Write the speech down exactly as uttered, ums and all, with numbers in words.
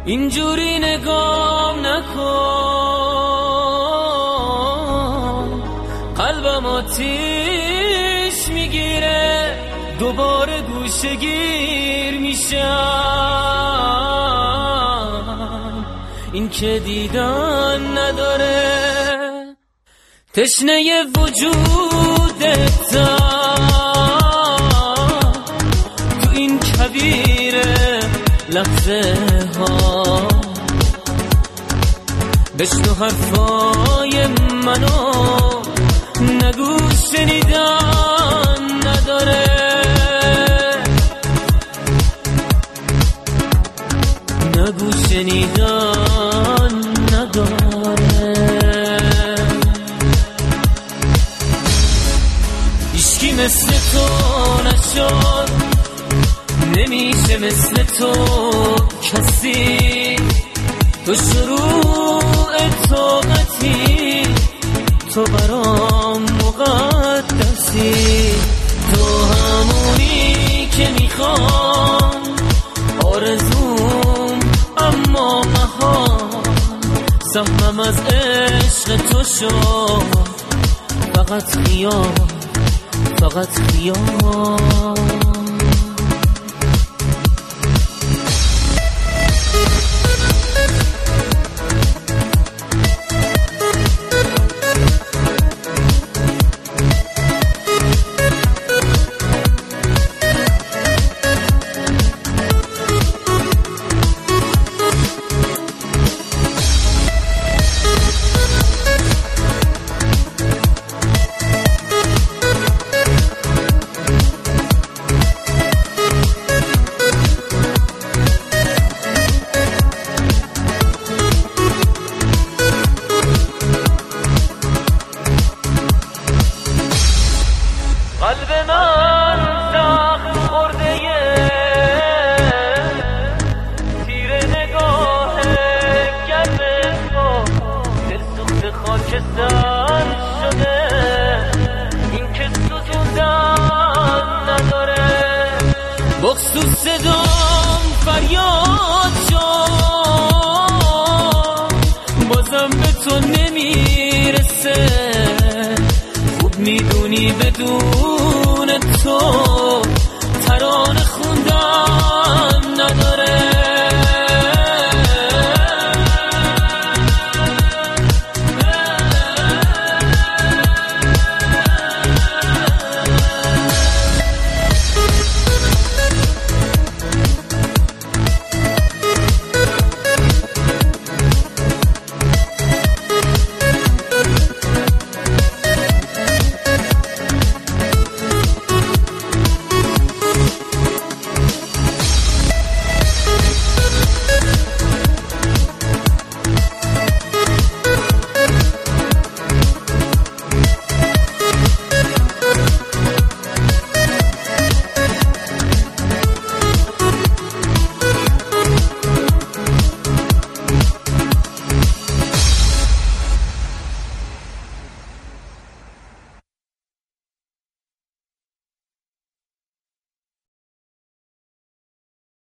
اینجوری نگام نکن، قلبم آتیش میگیره، دوباره گوشه‌گیر میشم. این که دیدن نداره، تشنه وجودتم تو این کویر لحظه ها. بشنو حرفای منو، نگو شنیدن نداره، نگو شنیدن نداره. هیچکی مثل تو نشد، نمیشه مثل تو کسی، تو شروع طاقتی، تو برام مقدسی، تو همونی که میخوام، آرزوم اما مهار، سهمم از عشق تو شد، فقط خیال، فقط خیال. قلب من زخم خورده تیر نگاه گرم تو، دل سوخت خاکستر شده، این که سوزوندن نداره. بغض تو صدام فریاد شد، بازم به تو نمیرسه، خوب میدونی بدون تو